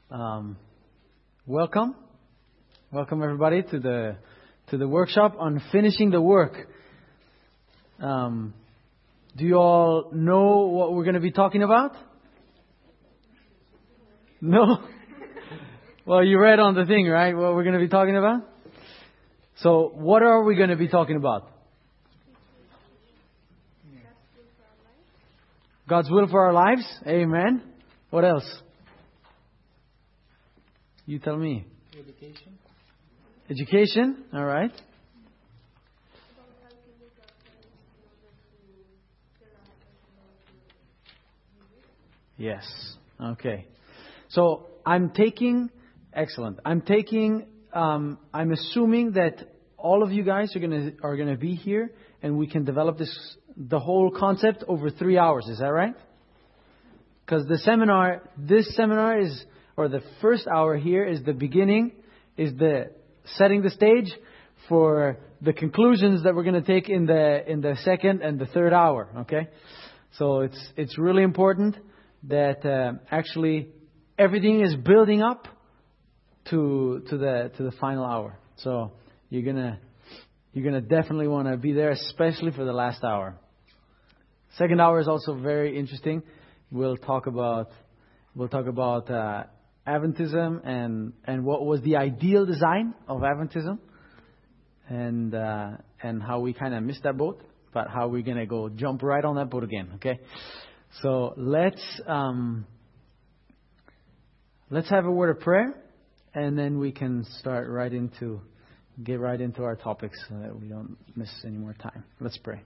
Welcome everybody to the workshop on finishing the work. Do you all know what we're going to be talking about? No? Well, you read on the thing, right? What we're going to be talking about? So, what are we going to be talking about? God's will for our lives. Amen. What else? You tell me. Education. All right. Yes. Okay. So I'm assuming that all of you guys are gonna be here, and we can develop the whole concept over 3 hours. Is that right? Because this seminar is, or the first hour here is the beginning, is the setting the stage for the conclusions that we're going to take in the second and the third hour. Okay, so it's really important that actually everything is building up to the final hour. So you're gonna definitely want to be there, especially for the last hour. Second hour is also very interesting. We'll talk about Adventism and what was the ideal design of Adventism, and how we kind of missed that boat, but how we're gonna go jump right on that boat again. Okay, so let's have a word of prayer, and then we can get right into our topics so that we don't miss any more time. Let's pray.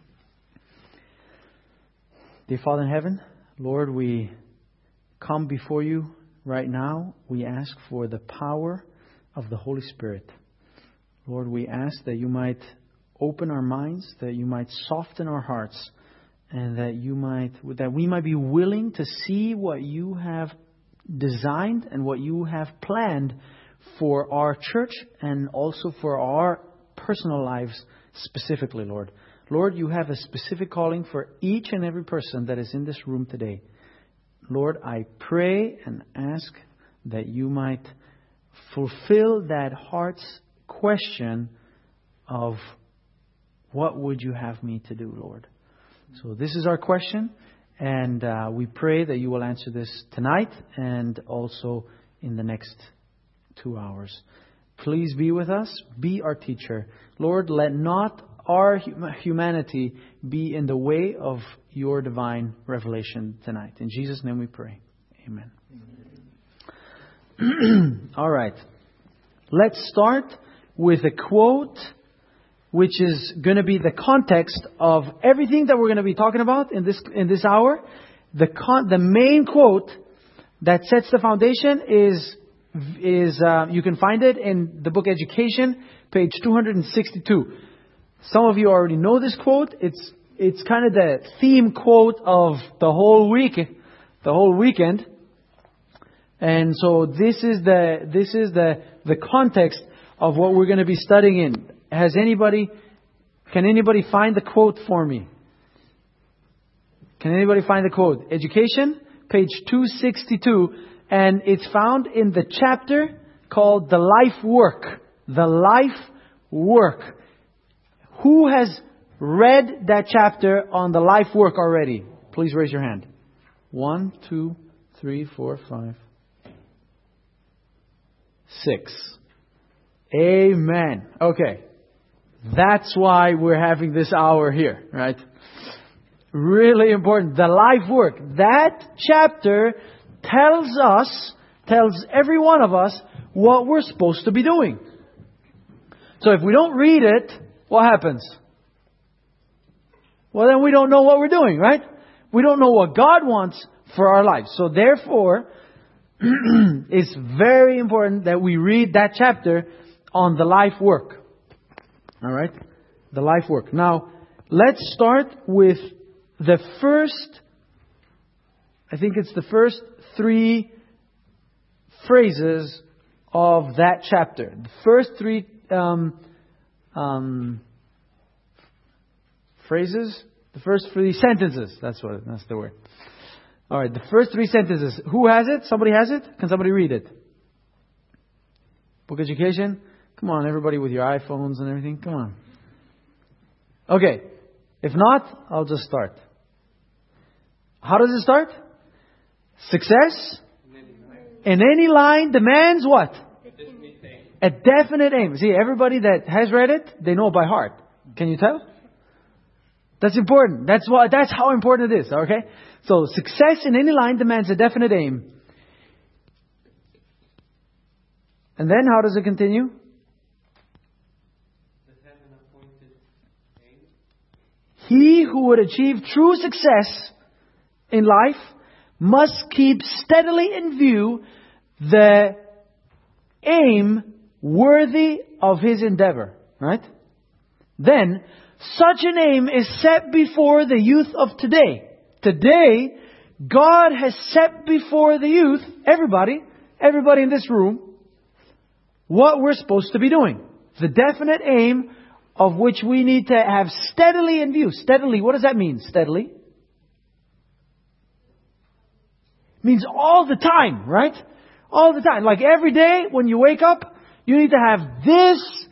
Dear Father in heaven, Lord, we come before you right now. We ask for the power of the Holy Spirit. Lord, we ask that you might open our minds, that you might soften our hearts, and that we might be willing to see what you have designed and what you have planned for our church and also for our personal lives specifically, Lord. Lord, you have a specific calling for each and every person that is in this room today. Lord, I pray and ask that you might fulfill that heart's question of what would you have me to do, Lord? So this is our question, and we pray that you will answer this tonight and also in the next 2 hours. Please be with us. Be our teacher. Lord, let not our humanity be in the way of your divine revelation tonight. In Jesus' name we pray. Amen. All right. Let's start with a quote which is going to be the context of everything that we're going to be talking about in this hour. The main quote that sets the foundation is you can find it in the book Education, page 262. Some of you already know this quote. It's kind of the theme quote of the whole weekend. And so this is the context of what we're going to be studying in. Can anybody find the quote for me? Can anybody find the quote? Education, page 262, and it's found in the chapter called The Life Work. The Life Work. Who has read that chapter on the life work already? Please raise your hand. 1, 2, 3, 4, 5, 6. Amen. Okay. That's why we're having this hour here, right? Really important. The life work. That chapter tells every one of us what we're supposed to be doing. So if we don't read it, what happens? Well, then we don't know what we're doing, right? We don't know what God wants for our lives. So therefore, it's very important that we read that chapter on the life work. All right? The life work. Now, let's start with the first 3 phrases of that chapter. The first 3 phrases, the first 3 sentences. That's the word. All right, the first 3 sentences. Who has it? Somebody has it? Can somebody read it? Book Education? Come on, everybody with your iPhones and everything. Come on. Okay. If not, I'll just start. How does it start? Success in any line demands what? A definite aim. See, everybody that has read it, they know it by heart. Can you tell? That's important. That's how important it is. Okay? So, success in any line demands a definite aim. And then, how does it continue? He who would achieve true success in life must keep steadily in view the aim worthy of his endeavor. Right? Then, such an aim is set before the youth of today. Today, God has set before the youth, everybody in this room, what we're supposed to be doing. The definite aim of which we need to have steadily in view. Steadily, what does that mean, steadily? It means all the time, right? All the time. Like every day when you wake up, you need to have this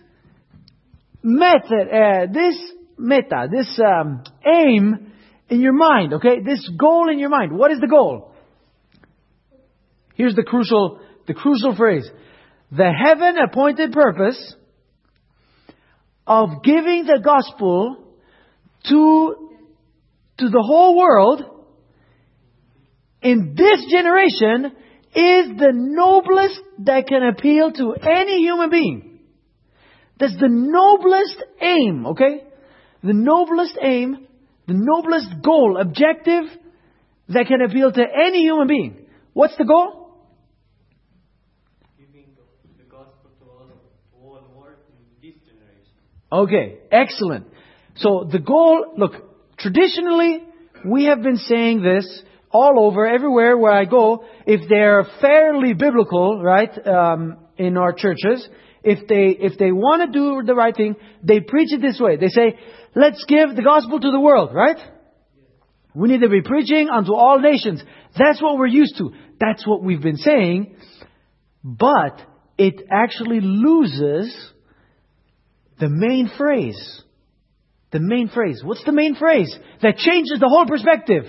method, this aim in your mind, okay? This goal in your mind. What is the goal? Here's the crucial phrase. The heaven-appointed purpose of giving the gospel to the whole world in this generation is the noblest that can appeal to any human being. That's the noblest aim, okay? The noblest aim, the noblest goal, objective that can appeal to any human being. What's the goal? Giving the gospel to all the world in this generation. Okay, excellent. So the goal, look, traditionally we have been saying this all over, everywhere where I go, if they're fairly biblical, right, in our churches, if they want to do the right thing, they preach it this way. They say, let's give the gospel to the world, right? We need to be preaching unto all nations. That's what we're used to. That's what we've been saying. But it actually loses the main phrase. The main phrase. What's the main phrase? That changes the whole perspective.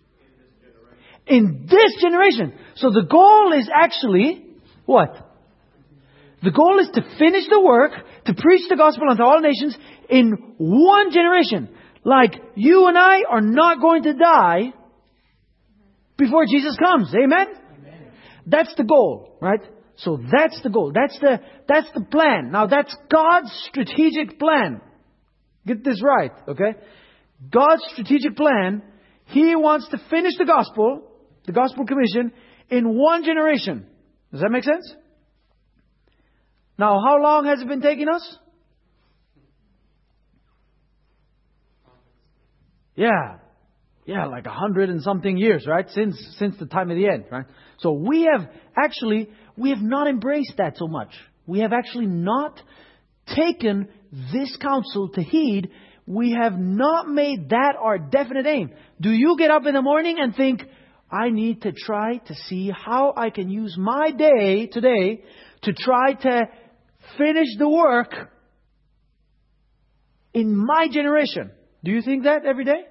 In this generation. So the goal is actually what? The goal is to finish the work, to preach the gospel unto all nations in one generation. Like you and I are not going to die before Jesus comes. Amen? Amen. That's the goal, right? So that's the goal. That's the plan. Now that's God's strategic plan. Get this right, okay? God's strategic plan, He wants to finish the gospel commission, in one generation. Does that make sense? Now, how long has it been taking us? Yeah, like 100 and something years, right? Since the time of the end, right? So we have not embraced that so much. We have actually not taken this counsel to heed. We have not made that our definite aim. Do you get up in the morning and think, I need to try to see how I can use my day today to try to finish the work in my generation? Do you think that every day?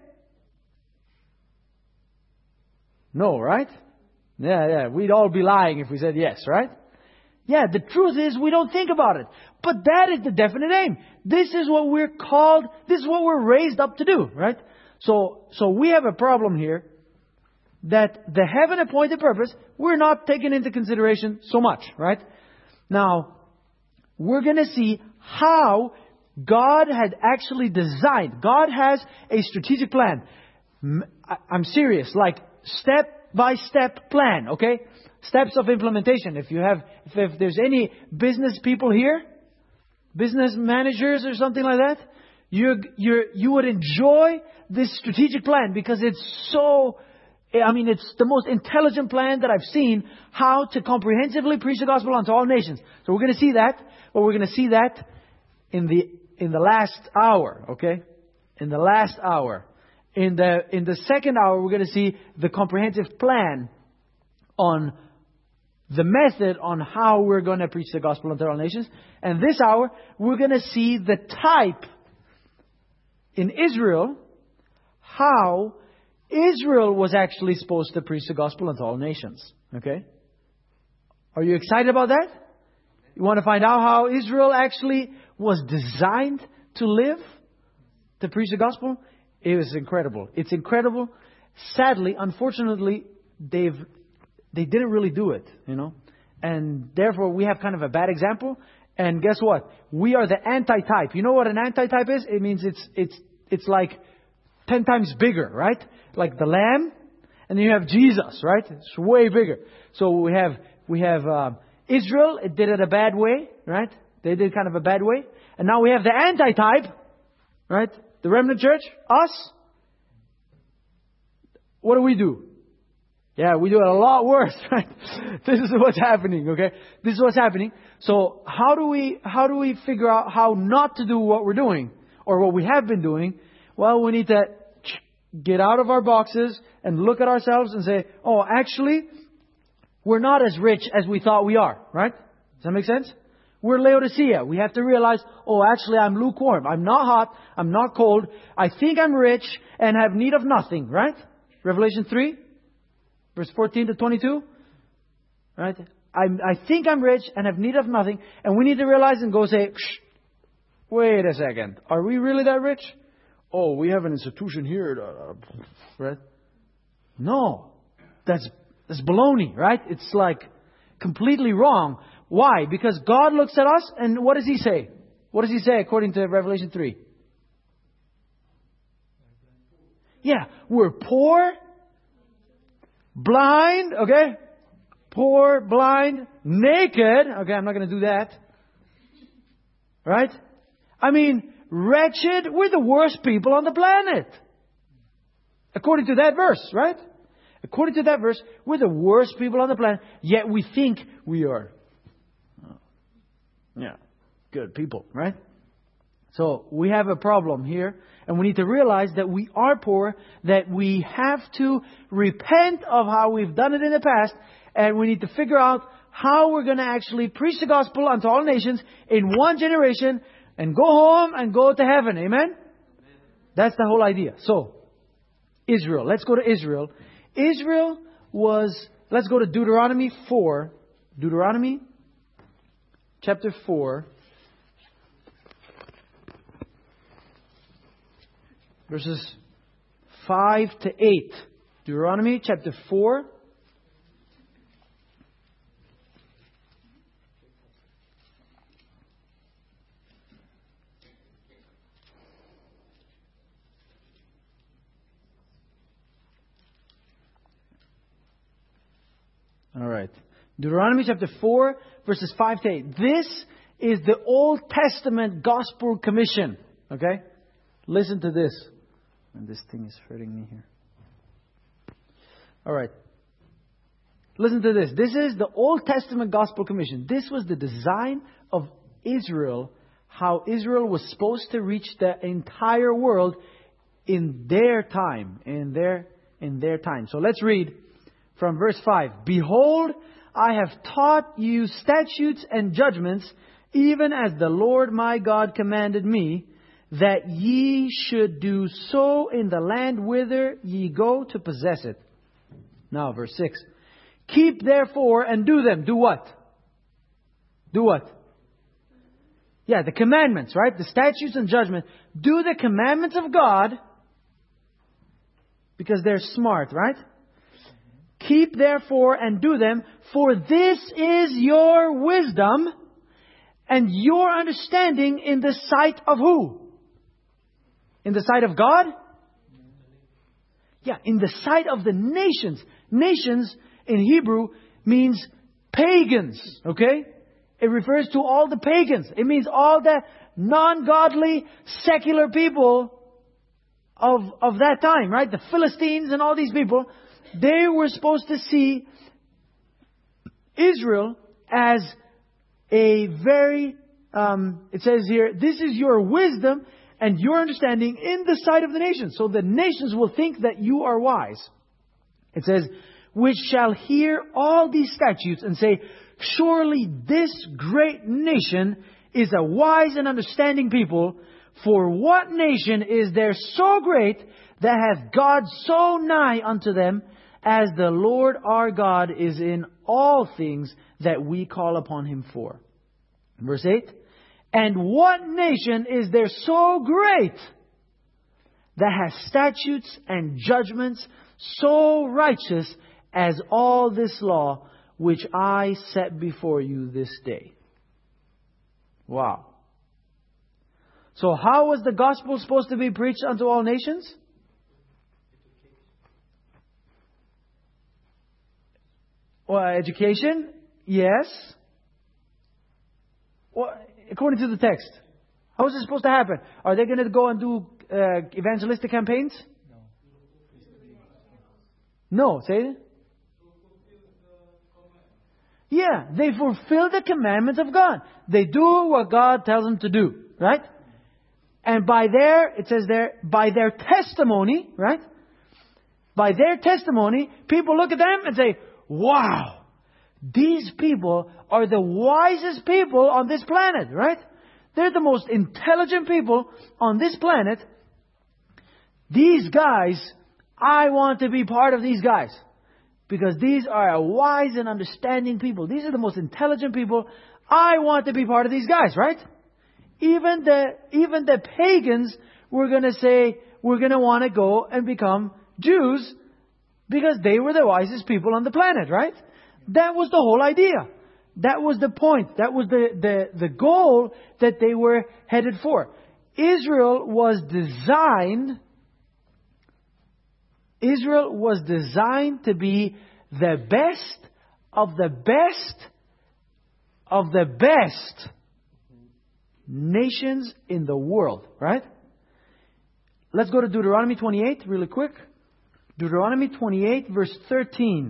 No, right? Yeah. We'd all be lying if we said yes, right? Yeah, the truth is we don't think about it. But that is the definite aim. This is what we're called, this is what we're raised up to do, right? So we have a problem here that the heaven-appointed purpose, we're not taking into consideration so much, right? Now, we're going to see how God had actually designed. God has a strategic plan. I'm serious, like step-by-step plan, okay? Steps of implementation. If there's any business people here, business managers or something like that, you would enjoy this strategic plan because it's so, it's the most intelligent plan that I've seen how to comprehensively preach the gospel unto all nations. So we're going to see that, but we're going to see that in the last hour, okay? In the last hour. In the second hour, we're going to see the comprehensive plan on the method on how we're going to preach the gospel unto all nations. And this hour, we're going to see the type in Israel, how Israel was actually supposed to preach the gospel unto all nations. Okay? Are you excited about that? You want to find out how Israel actually was designed to live, to preach the gospel? It was incredible. It's incredible. Sadly, unfortunately, they didn't really do it, And therefore, we have kind of a bad example. And guess what? We are the anti-type. You know what an anti-type is? It means it's like 10 times bigger, right? Like the Lamb, and then you have Jesus, right? It's way bigger. So we have Israel. It did it a bad way, right? They did kind of a bad way. And now we have the anti-type, right? The remnant church, us. What do? Yeah, we do it a lot worse, right? This is what's happening, okay? This is what's happening. So how do we figure out how not to do what we're doing or what we have been doing? Well, we need to get out of our boxes and look at ourselves and say, oh, actually, we're not as rich as we thought we are, right? Does that make sense? We're Laodicea. We have to realize, oh, actually, I'm lukewarm. I'm not hot. I'm not cold. I think I'm rich and have need of nothing, right? Revelation 3, verse 14 to 22. Right? I think I'm rich and have need of nothing. And we need to realize and go say, wait a second. Are we really that rich? Oh, we have an institution here. Right? No. That's baloney, right? It's like completely wrong. Why? Because God looks at us and what does He say? What does He say according to Revelation 3? Yeah, we're poor, blind, okay? Poor, blind, naked. Okay, I'm not going to do that. Right? I mean, wretched. We're the worst people on the planet. According to that verse, right? According to that verse, we're the worst people on the planet, yet we think we are. Yeah, good people, right? So we have a problem here, and we need to realize that we are poor, that we have to repent of how we've done it in the past, and we need to figure out how we're going to actually preach the gospel unto all nations in one generation and go home and go to heaven. Amen? That's the whole idea. So, Israel. Let's go to Israel. Let's go to Deuteronomy 4. Deuteronomy chapter 4. Verses 5 to 8. Deuteronomy chapter 4. All right. Deuteronomy chapter 4, verses 5 to 8. This is the Old Testament Gospel Commission. Okay? Listen to this. And this thing is hurting me here. All right. Listen to this. This is the Old Testament Gospel Commission. This was the design of Israel, how Israel was supposed to reach the entire world in their time. In their time. So let's read from verse 5. Behold, I have taught you statutes and judgments, even as the Lord my God commanded me, that ye should do so in the land whither ye go to possess it. Now, verse 6. Keep therefore and do them. Do what? Do what? Yeah, the commandments, right? The statutes and judgments. Do the commandments of God because they're smart, right? Keep therefore and do them, for this is your wisdom and your understanding in the sight of who? In the sight of God? Yeah, in the sight of the nations. Nations in Hebrew means pagans, okay? It refers to all the pagans. It means all the non-godly, secular people of that time, right? The Philistines and all these people. They were supposed to see Israel as a very, it says here, this is your wisdom and your understanding in the sight of the nations. So the nations will think that you are wise. It says, which shall hear all these statutes and say, surely this great nation is a wise and understanding people. For what nation is there so great that hath God so nigh unto them, as the Lord our God is in all things that we call upon Him for? Verse 8. And what nation is there so great that hath statutes and judgments so righteous as all this law which I set before you this day? Wow. So how was the gospel supposed to be preached unto all nations? Well, education? Yes. Well, according to the text. How is it supposed to happen? Are they going to go and do evangelistic campaigns? No. Say it. Yeah, they fulfill the commandments of God. They do what God tells them to do, right? And by their, it says there, by their testimony, right? By their testimony, people look at them and say, wow, these people are the wisest people on this planet, right? They're the most intelligent people on this planet. These guys, I want to be part of these guys. Because these are a wise and understanding people. These are the most intelligent people. I want to be part of these guys, right? Even the pagans were going to say, we're going to want to go and become Jews because they were the wisest people on the planet, right? That was the whole idea. That was the point. That was the goal that they were headed for. Israel was designed to be the best of the best of the best nations in the world, right? Let's go to Deuteronomy 28 really quick. Deuteronomy 28 verse 13.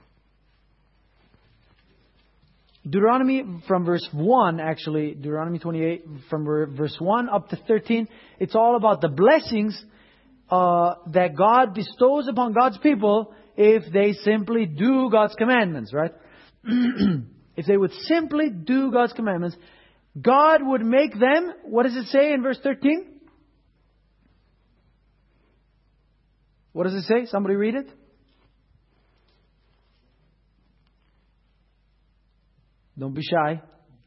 Deuteronomy from verse 1, actually, Deuteronomy 28 from verse 1 up to 13. It's all about the blessings that God bestows upon God's people if they simply do God's commandments, right? If they would simply do God's commandments, God would make them, what does it say in verse 13? What does it say? Somebody read it. Don't be shy.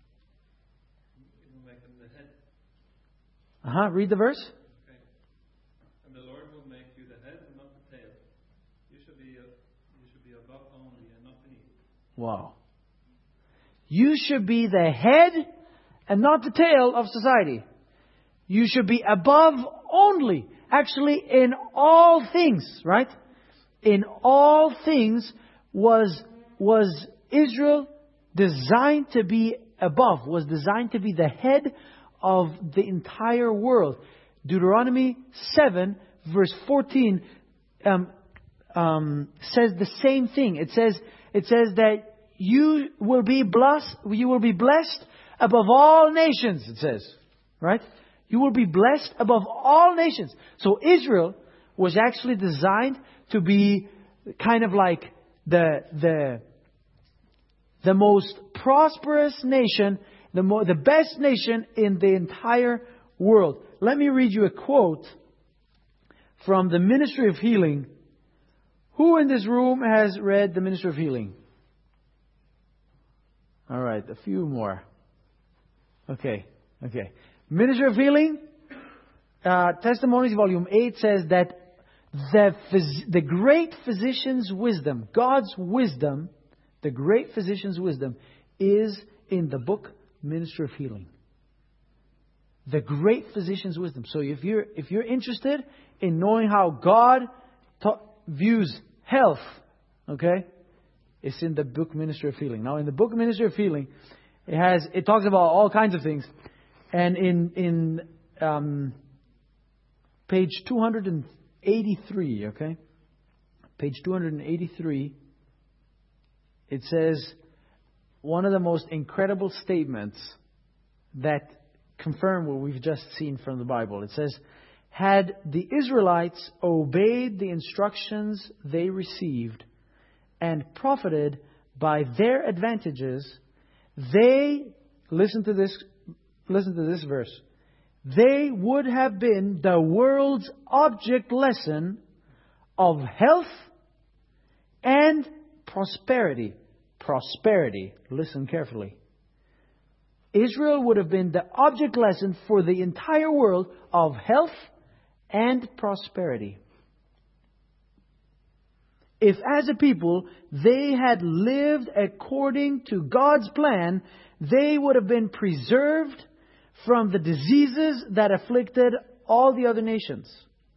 Read the verse. And the Lord will make you the head and not the tail. You should be above only and not beneath. Wow. You should be the head and not the tail of society. You should be above only. Actually, in all things, right? In all things was Israel designed to be above, was designed to be the head of the entire world. Deuteronomy 7 verse 14 says the same thing. It says that you will be blessed above all nations, it says. Right? You will be blessed above all nations. So Israel was actually designed to be kind of like the most prosperous nation, the best nation in the entire world. Let me read you a quote from the Ministry of Healing. Who in this room has read the Ministry of Healing? All right, a few more. Okay. Ministry of Healing, Testimonies, Volume 8 says that the great physician's wisdom, God's wisdom, the great physician's wisdom is in the book Ministry of Healing. The great physician's wisdom. So if you're interested in knowing how God views health, okay, it's in the book Ministry of Healing. Now, in the book Ministry of Healing, it talks about all kinds of things, and in page 283, okay, page 283. It says one of the most incredible statements that confirm what we've just seen from the Bible. It says, had the Israelites obeyed the instructions they received and profited by their advantages, listen to this verse, they would have been the world's object lesson of health and prosperity. Prosperity. Listen carefully. Israel would have been the object lesson for the entire world of health and prosperity. If as a people they had lived according to God's plan, they would have been preserved from the diseases that afflicted all the other nations.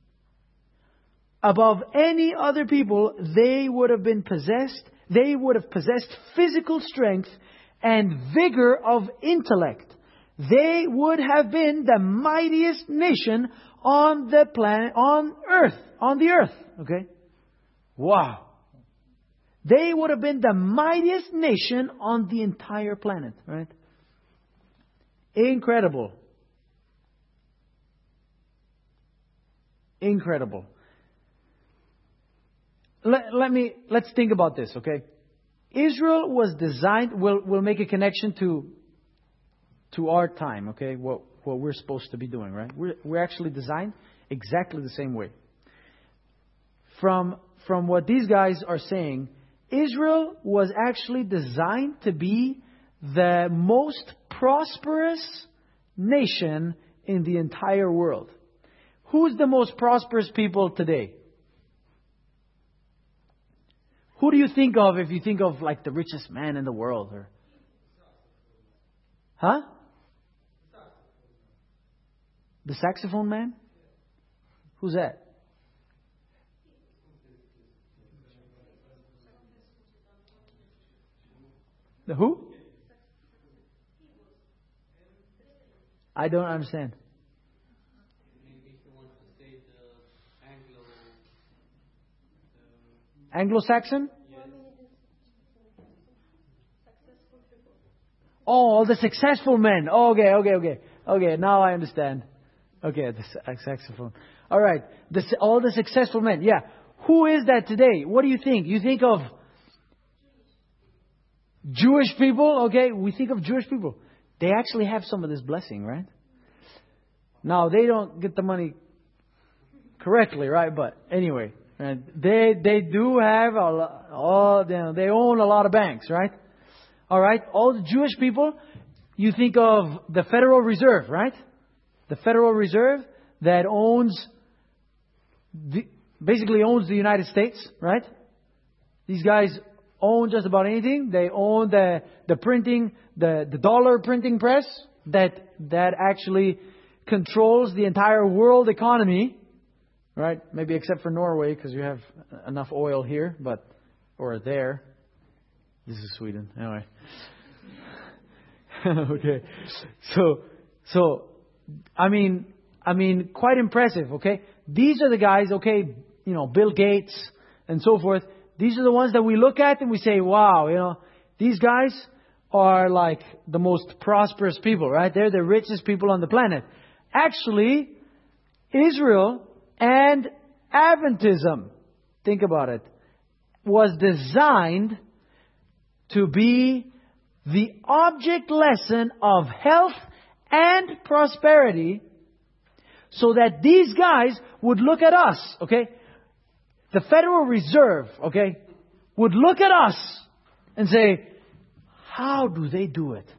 Above any other people, they would have possessed physical strength and vigor of intellect. They would have been the mightiest nation on the planet, on the earth. Okay? Wow. They would have been the mightiest nation on the entire planet, right? Incredible. Incredible. Let's think about this, okay? Israel was designed, we'll make a connection to our time, okay? What we're supposed to be doing, right? We're actually designed exactly the same way. From what these guys are saying, Israel was actually designed to be the most prosperous nation in the entire world. Who's the most prosperous people today? Who do you think of if you think of like the richest man in the world? Huh? The saxophone man? Who's that? The who? I don't understand. Anglo-Saxon? Oh, the successful men. Okay, now I understand. Okay, the saxophone. All right, all the successful men. Yeah. Who is that today? What do you think? You think of Jewish people? Okay, we think of Jewish people. They actually have some of this blessing, right? Now, they don't get the money correctly, right? But anyway, right? They do have they own a lot of banks, right? All right, all the Jewish people, you think of the Federal Reserve, right? The Federal Reserve that basically owns the United States, right? These guys own just about anything. They own the printing, the dollar printing press that actually controls the entire world economy, right? Maybe except for Norway because you have enough oil here, or there. This is Sweden, anyway. Okay, so I mean, quite impressive. Okay, these are the guys. Okay, Bill Gates and so forth. These are the ones that we look at and we say, wow, these guys are like the most prosperous people, right? They're the richest people on the planet. Actually, Israel and Adventism, think about it, was designed to be the object lesson of health and prosperity so that these guys would look at us, okay? The Federal Reserve, okay, would look at us and say, how do they do it?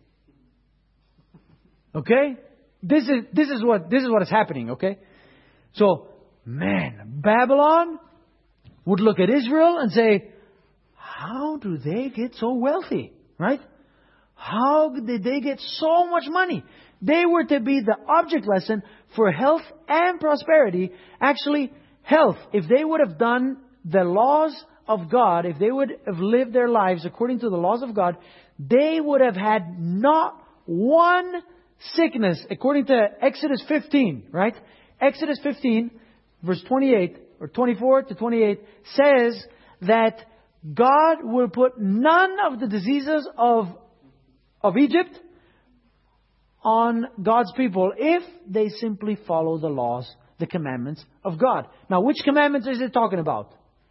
Okay? This is what is happening, okay? So, man, Babylon would look at Israel and say, how do they get so wealthy? Right? How did they get so much money? They were to be the object lesson for health and prosperity. Actually, health. If they would have done the laws of God, if they would have lived their lives according to the laws of God, they would have had not one sickness. According to Exodus 15, right? Exodus 15, verse 28, or 24 to 28, says that God will put none of the diseases of Egypt on God's people if they simply follow the laws, the commandments of God. Now, which commandments is it talking about?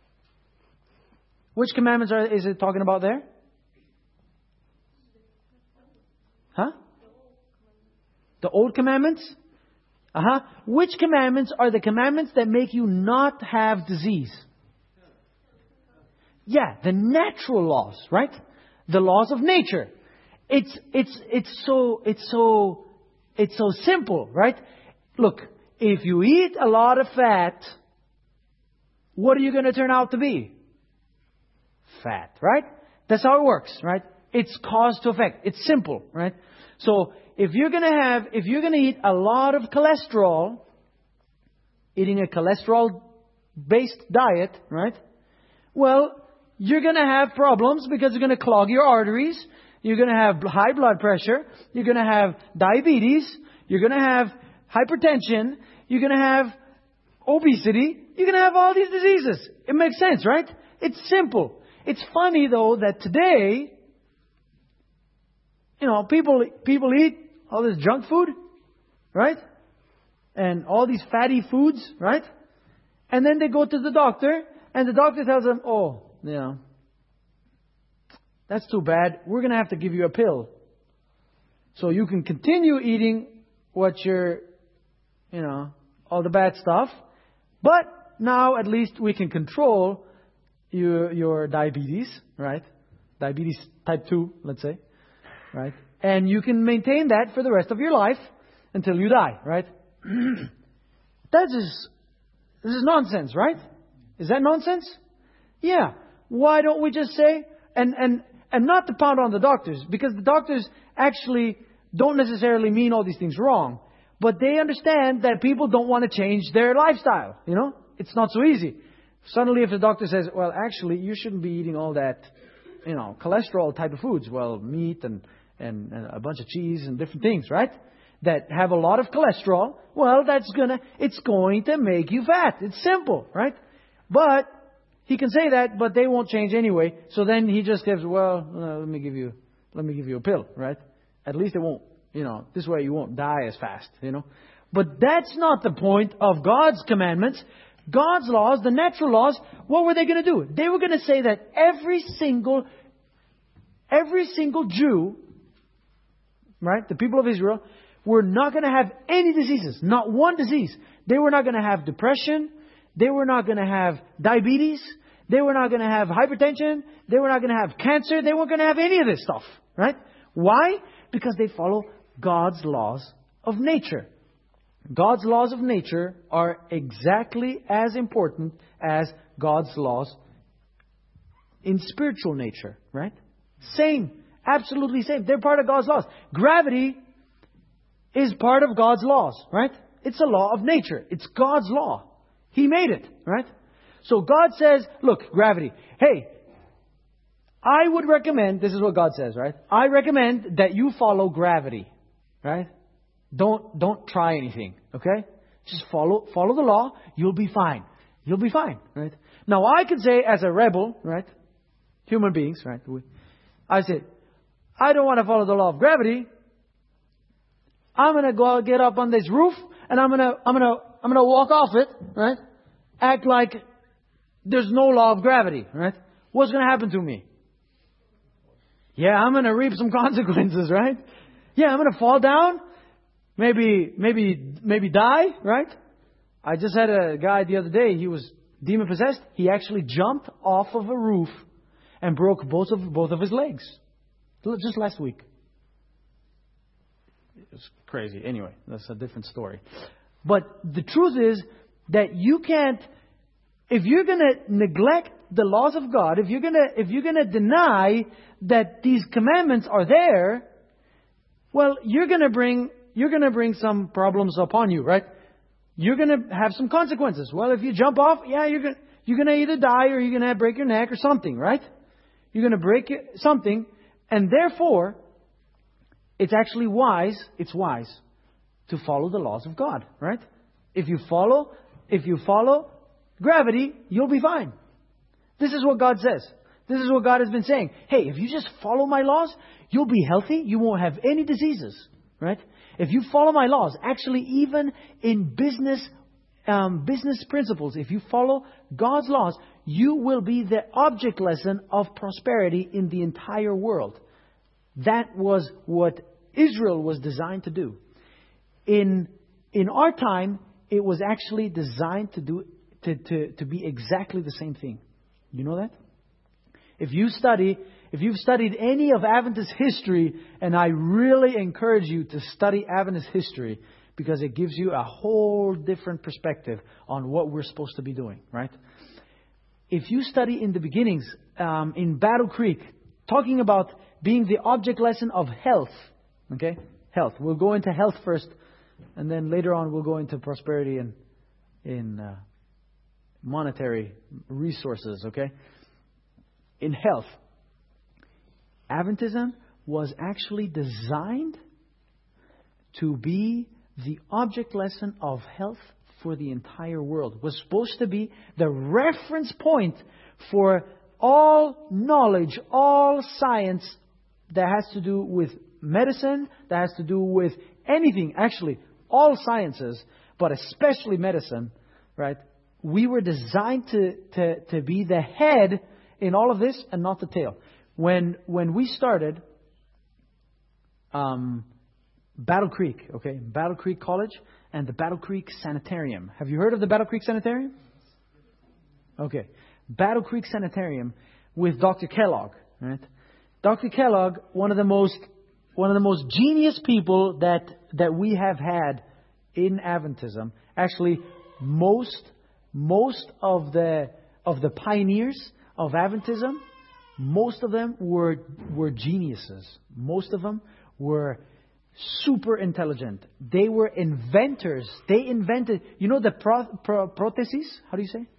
Which commandments is it talking about there? Huh? The old commandments? Which commandments are the commandments that make you not have disease? Yeah, the natural laws, right? The laws of nature. It's so simple, right? Look, if you eat a lot of fat, what are you going to turn out to be? Fat, right? That's how it works, right? It's cause to effect. It's simple, right? So if you're going to eat a lot of cholesterol, eating a cholesterol-based diet, right? Well, you're going to have problems because you're going to clog your arteries. You're going to have high blood pressure. You're going to have diabetes. You're going to have hypertension. You're going to have obesity. You're going to have all these diseases. It makes sense, right? It's simple. It's funny, though, that today, people eat all this junk food, right? And all these fatty foods, right? And then they go to the doctor, and the doctor tells them, that's too bad. We're going to have to give you a pill. So you can continue eating what all the bad stuff. But now at least we can control your diabetes, right? Diabetes type 2, let's say, right? And you can maintain that for the rest of your life until you die, right? This is nonsense, right? Is that nonsense? Yeah. Why don't we just say, and not to pound on the doctors, because the doctors actually don't necessarily mean all these things wrong, but they understand that people don't want to change their lifestyle. It's not so easy. Suddenly, if the doctor says, well, actually, you shouldn't be eating all that, cholesterol type of foods, well, meat and a bunch of cheese and different things, right? That have a lot of cholesterol, well, it's going to make you fat. It's simple, right? But he can say that, but they won't change anyway. So then he just gives, let me give you a pill, right? At least it won't, this way you won't die as fast, But that's not the point of God's commandments. God's laws, the natural laws, what were they going to do? They were going to say that every single Jew, right, the people of Israel, were not going to have any diseases, not one disease. They were not going to have depression. They were not going to have diabetes. They were not going to have hypertension. They were not going to have cancer. They weren't going to have any of this stuff, right? Why? Because they follow God's laws of nature. God's laws of nature are exactly as important as God's laws in spiritual nature, right? Same. Absolutely same. They're part of God's laws. Gravity is part of God's laws, right? It's a law of nature. It's God's law. He made it, right? So God says, look, gravity. Hey, I would recommend, this is what God says, right? I recommend that you follow gravity, right? Don't try anything, okay? Just follow the law. You'll be fine. You'll be fine, right? Now, I could say as a rebel, right? Human beings, right? I say, I don't want to follow the law of gravity. I'm going to get up on this roof and I'm going to walk off it, right? Act like there's no law of gravity, right? What's going to happen to me? Yeah, I'm going to reap some consequences, right? Yeah, I'm going to fall down. Maybe die, right? I just had a guy the other day. He was demon possessed. He actually jumped off of a roof and broke both of his legs. Just last week. It's crazy. Anyway, that's a different story. But the truth is that you can't, if you're going to neglect the laws of God, if you're going to deny that these commandments are there, well, you're going to bring some problems upon you, right? You're going to have some consequences. Well, if you jump off, yeah, you're going to either die or you're going to break your neck or something, right? You're going to break something, and therefore, it's wise to follow the laws of God, right? If you follow gravity, you'll be fine. This is what God says. This is what God has been saying. Hey, if you just follow my laws, you'll be healthy. You won't have any diseases, right? If you follow my laws, actually even in business principles, if you follow God's laws, you will be the object lesson of prosperity in the entire world. That was what Israel was designed to do. In our time, it was actually designed to be exactly the same thing. You know that? If you've studied any of Adventist history, and I really encourage you to study Adventist history, because it gives you a whole different perspective on what we're supposed to be doing, right? If you study in the beginnings, in Battle Creek, talking about being the object lesson of health, okay? Health. We'll go into health first, and then later on we'll go into prosperity and in monetary resources, okay? In health, Adventism was actually designed to be the object lesson of health for the entire world. It was supposed to be the reference point for all knowledge, all science that has to do with medicine, that has to do with anything, actually, all sciences, but especially medicine, right? We were designed to be the head in all of this and not the tail. When we started Battle Creek, okay, Battle Creek College and the Battle Creek Sanitarium. Have you heard of the Battle Creek Sanitarium? Okay, Battle Creek Sanitarium with Dr. Kellogg, right? Dr. Kellogg, one of the most genius people that we have had in Adventism. Actually, most of the pioneers of Adventism, most of them were geniuses. Most of them were super intelligent. They were inventors. They invented, you know, the prostheses? How do you say?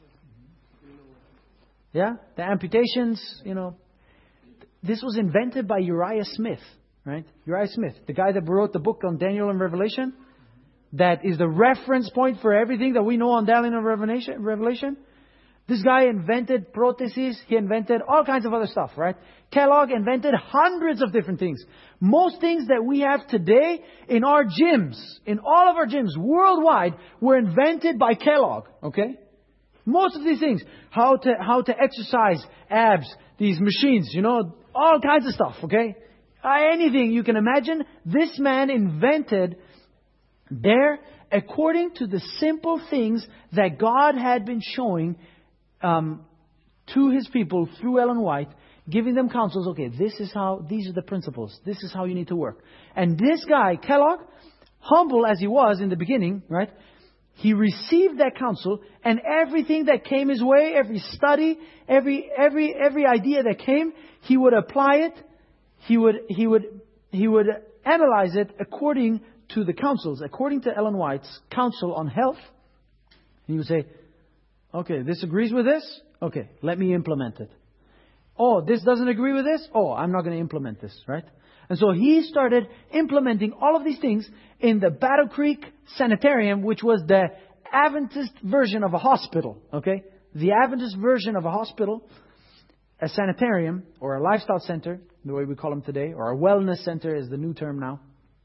Yeah, the amputations, you know. This was invented by Uriah Smith, right? Uriah Smith, the guy that wrote the book on Daniel and Revelation. That is the reference point for everything that we know on Daniel and Revelation. This guy invented prostheses. He invented all kinds of other stuff, right? Kellogg invented hundreds of different things. Most things that we have today in our gyms, in all of our gyms worldwide, were invented by Kellogg, okay? Most of these things. How to exercise abs, these machines, you know, all kinds of stuff, okay? Anything you can imagine, this man invented there according to the simple things that God had been showing to His people through Ellen White, giving them counsels. Okay, these are the principles. This is how you need to work. And this guy, Kellogg, humble as he was in the beginning, right? He received that counsel, and everything that came his way, every study, every idea that came, he would apply it. He would analyze it according to the counsels, according to Ellen White's counsel on health. And he would say, okay, this agrees with this? Okay, let me implement it. Oh, this doesn't agree with this? Oh, I'm not going to implement this, right? And so he started implementing all of these things in the Battle Creek Sanitarium, which was the Adventist version of a hospital, okay? The Adventist version of a hospital, a sanitarium, or a lifestyle center, the way we call them today, or a wellness center is the new term now.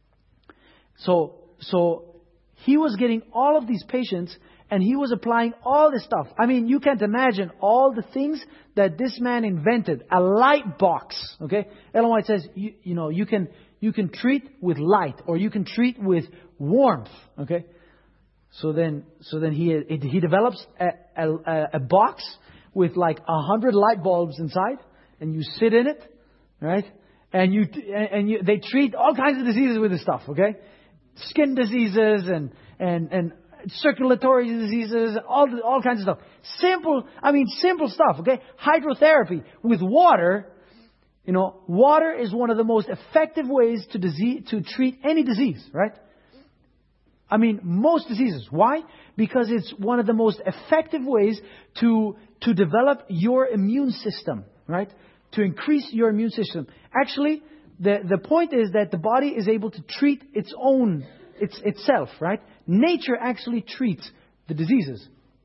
So he was getting all of these patients, and he was applying all this stuff. I mean, you can't imagine all the things that this man invented. A light box, okay? Ellen White says, you can treat with light, or you can treat with warmth, okay? So then he develops a box with like 100 light bulbs inside, and you sit in it, right? And they treat all kinds of diseases with this stuff, okay? Skin diseases and circulatory diseases, all kinds of stuff. Simple stuff, okay? Hydrotherapy with water. You know, water is one of the most effective ways to treat any disease, right? I mean, most diseases. Why? Because it's one of the most effective ways to develop your immune system, right? To increase your immune system. Actually, the point is that the body is able to treat itself, right? Nature actually treats the diseases.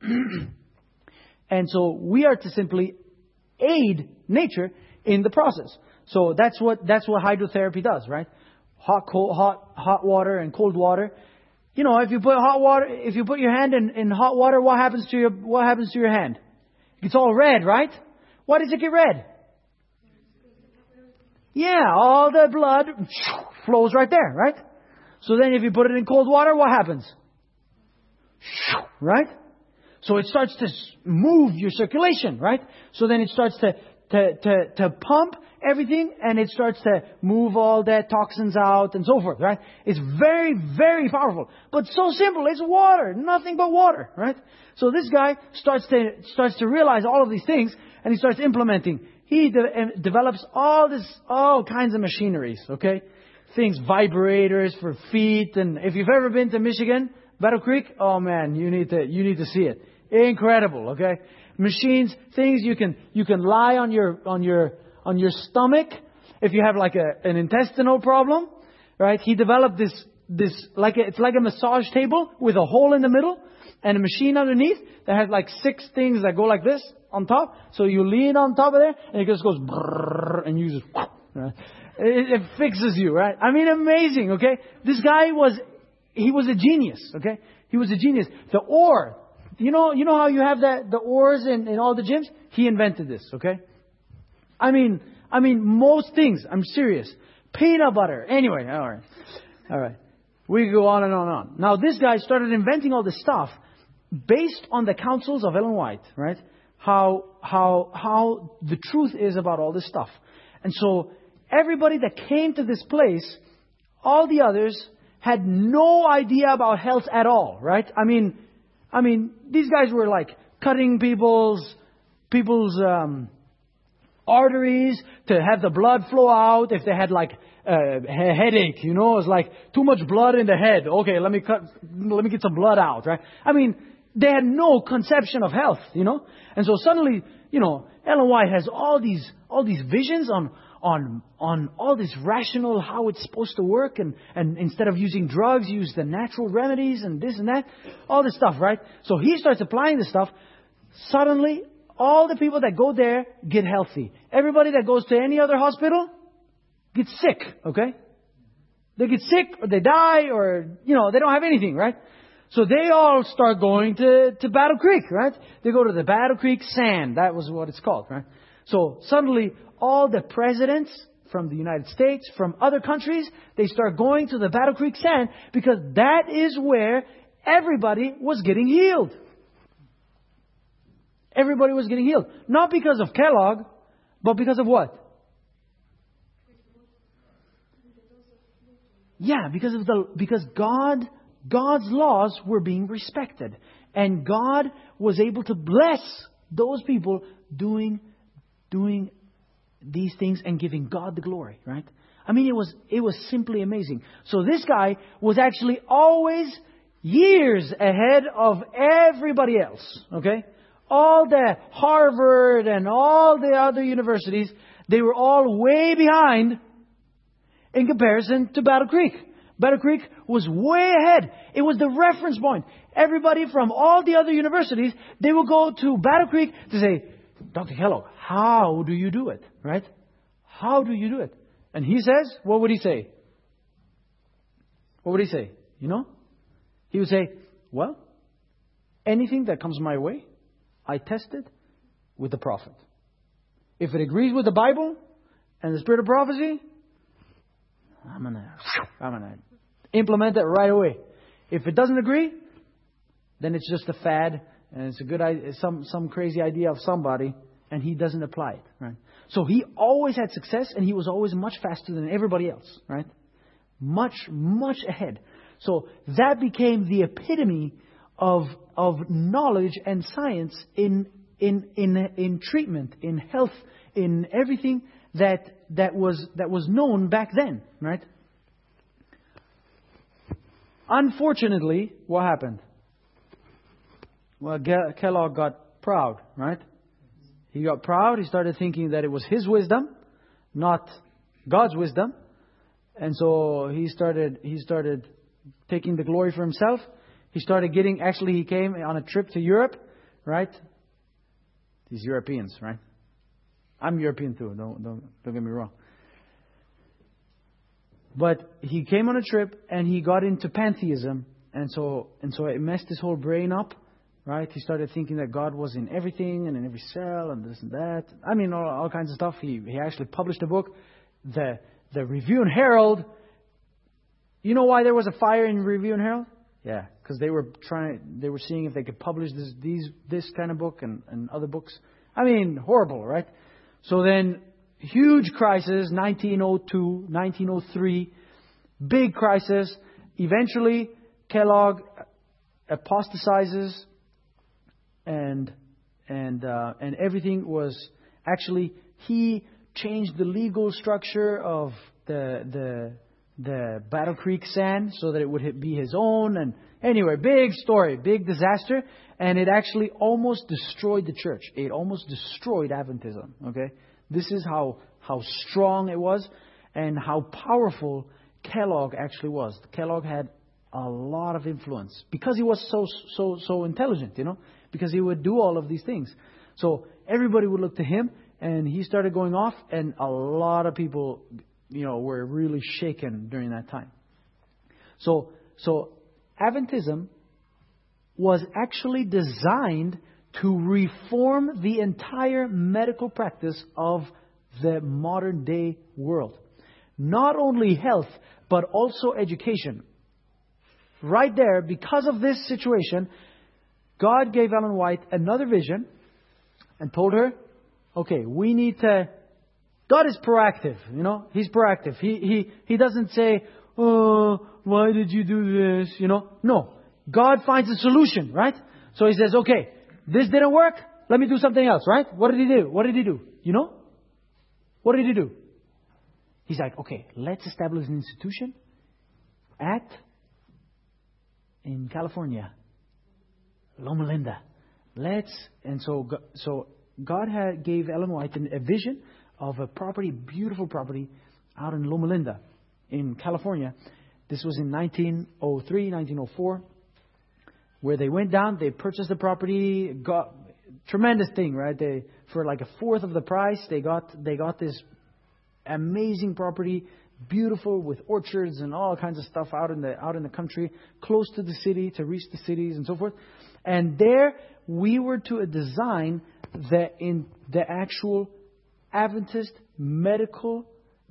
And so we are to simply aid nature in the process. So that's what hydrotherapy does, right? hot water and cold water. You know, if you put your hand in hot water, what happens to your hand? It gets all red, right? Why does it get red? Yeah, all the blood flows right there, right? So then if you put it in cold water, what happens? Right? So it starts to move your circulation, right? So then it starts to pump everything, and it starts to move all that toxins out and so forth, right? It's very, very powerful. But so simple. It's water. Nothing but water, right? So this guy starts to realize all of these things, and he starts implementing. He develops all kinds of machineries, okay? Things, vibrators for feet. And if you've ever been to Michigan, Battle Creek, oh man, you need to see it. Incredible, okay? Machines, things you can lie on your stomach if you have like an intestinal problem, right? He developed this it's like a massage table with a hole in the middle and a machine underneath that has like 6 things that go like this on top. So you lean on top of there and it just goes brrr, and you just right? It fixes you, right? I mean, amazing, okay? This guy was a genius, okay? He was a genius. The ore, you know how you have the ores in all the gyms? He invented this, okay? I mean, most things. I'm serious. Peanut butter. Anyway, all right. We go on and on and on. Now, this guy started inventing all this stuff based on the counsels of Ellen White, right? How the truth is about all this stuff. And so everybody that came to this place, all the others had no idea about health at all, right? I mean, these guys were like cutting people's arteries to have the blood flow out if they had like a headache, you know, it's like too much blood in the head. Okay, let me get some blood out, right? I mean, they had no conception of health, you know? And so suddenly, you know, Ellen White has all these visions on all this rational, how it's supposed to work, and instead of using drugs, use the natural remedies and this and that, all this stuff, right? So he starts applying this stuff. Suddenly, all the people that go there get healthy. Everybody that goes to any other hospital gets sick, okay? They get sick, or they die, or, you know, they don't have anything, right? So they all start going to Battle Creek, right? They go to the Battle Creek Sand. That was what it's called, right? So suddenly, all the presidents from the United States, from other countries, they start going to the Battle Creek Sand because that is where everybody was getting healed. Everybody was getting healed. Not because of Kellogg, but because of what? Yeah, because God's laws were being respected. And God was able to bless those people doing these things and giving God the glory, right? I mean, it was simply amazing. So this guy was actually always years ahead of everybody else, okay? All the Harvard and all the other universities, they were all way behind in comparison to Battle Creek. Battle Creek was way ahead. It was the reference point. Everybody from all the other universities, they would go to Battle Creek to say, Dr. Kellogg, how do you do it? Right? How do you do it? And he says, what would he say? What would he say? You know? He would say, well, anything that comes my way, I test it with the prophet. If it agrees with the Bible and the spirit of prophecy, I'm gonna implement it right away. If it doesn't agree, then it's just a fad and it's a good idea, some crazy idea of somebody, and he doesn't apply it. Right? So he always had success, and he was always much faster than everybody else. Right? Much ahead. So that became the epitome of knowledge and science in treatment, in health, in everything that was known back then, right? Unfortunately, what happened? Well, Kellogg got proud, right? He got proud. He started thinking that it was his wisdom, not God's wisdom, and so he started taking the glory for himself. He started he came on a trip to Europe, right? These Europeans, right? I'm European too. Don't get me wrong. But he came on a trip and he got into pantheism, and so it messed his whole brain up, right? He started thinking that God was in everything and in every cell and this and that. I mean, all kinds of stuff. He actually published a book, the Review and Herald. You know why there was a fire in Review and Herald? Yeah, because they were seeing if they could publish this kind of book and other books. I mean, horrible, right? So then, huge crisis, 1902, 1903, big crisis. Eventually, Kellogg apostatizes, and everything was actually, he changed the legal structure of the Battle Creek sand so that it would be his own. And anyway, big story, big disaster. And it actually almost destroyed the church. It almost destroyed Adventism. Okay, this is how strong it was and how powerful Kellogg actually was. Kellogg had a lot of influence because he was so intelligent, because he would do all of these things. So everybody would look to him, and he started going off, and a lot of people, were really shaken during that time. So Adventism was actually designed to reform the entire medical practice of the modern day world. Not only health, but also education. Right there, because of this situation, God gave Ellen White another vision and told her, okay, we need to... God is proactive, He's proactive. He doesn't say, oh, why did you do this? No. God finds a solution, right? So He says, okay, this didn't work. Let me do something else, right? What did He do? What did He do? What did He do? He's like, okay, let's establish an institution in California, Loma Linda. And so God gave Ellen White a vision of a property, beautiful property, out in Loma Linda, in California. This was in 1903, 1904, where they went down, they purchased the property, got tremendous thing, right? For like a fourth of the price, they got this amazing property, beautiful with orchards and all kinds of stuff out in the country, close to the city, to reach the cities and so forth. And there we were to design the actual Adventist medical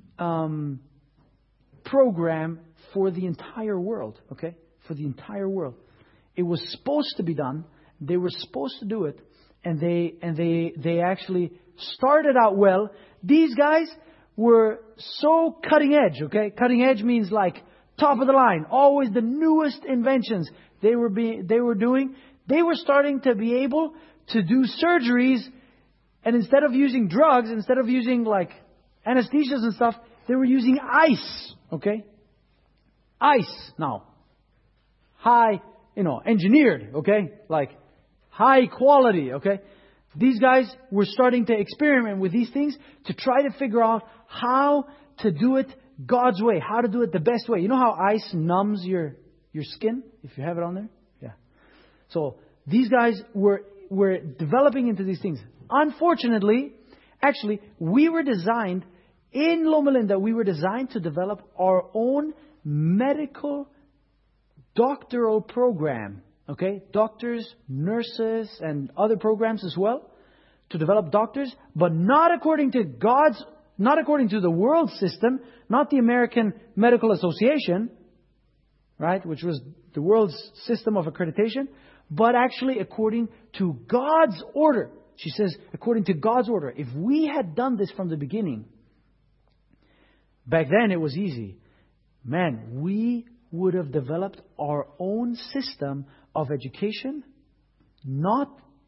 program for the entire world. Okay, for the entire world. It was supposed to be done. They were supposed to do it, and they actually started out well. These guys were so cutting edge. Okay, cutting edge means like top of the line, always the newest inventions they were doing. They were starting to be able to do surgeries, and instead of using drugs, instead of using like anesthesias and stuff, they were using ice. Okay, ice now, high, engineered. Okay, like high quality. Okay, these guys were starting to experiment with these things to try to figure out how to do it God's way, how to do it the best way. You know how ice numbs your skin if you have it on there? Yeah. So these guys were developing into these things. Unfortunately, actually, we were designed in Loma Linda. We were designed to develop our own medical doctoral program. Okay, doctors, nurses, and other programs as well, to develop doctors, but not according to the world system, not the American Medical Association, right, which was the world's system of accreditation, but actually according to God's order. She says, according to God's order. If we had done this from the beginning, back then it was easy. Man, we would have developed our own system of education, not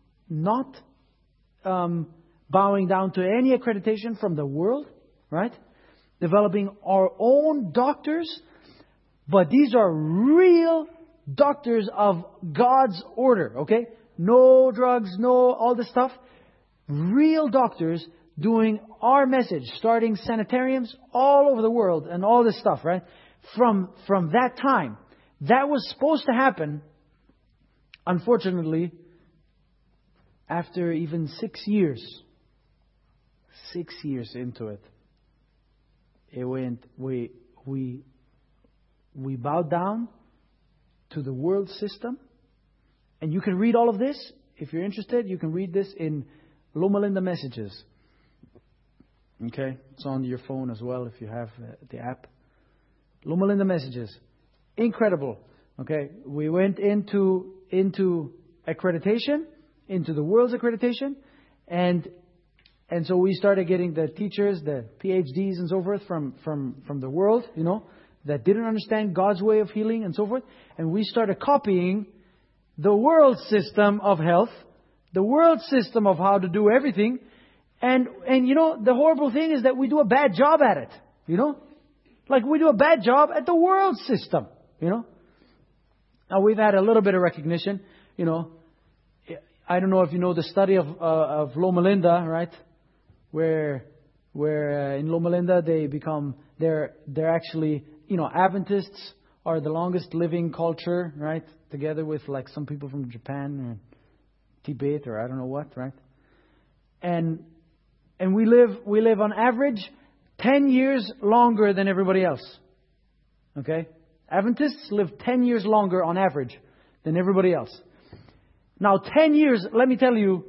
bowing down to any accreditation from the world, right? Developing our own doctors, but these are real doctors of God's order, okay? No drugs, no all this stuff. Real doctors doing our message, starting sanitariums all over the world and all this stuff, right? From that time. That was supposed to happen. Unfortunately, after even 6 years into it, we we bow down to the world system. And you can read all of this. If you're interested, you can read this in Loma Linda Messages. Okay? It's on your phone as well if you have the app. Loma Linda Messages. Incredible. Okay? We went into accreditation, into the world's accreditation, and so we started getting the teachers, the PhDs and so forth from the world, that didn't understand God's way of healing and so forth. And we started copying the world system of health, the world system of how to do everything. And the horrible thing is that we do a bad job at it, Like we do a bad job at the world system, Now we've had a little bit of recognition, I don't know if you know the study of Loma Linda, right? Where in Loma Linda they're actually, Adventists are the longest living culture, right? Together with like some people from Japan and Tibet or I don't know what, right? And we live on average 10 years longer than everybody else. Okay? Adventists live 10 years longer on average than everybody else. Now 10 years, let me tell you,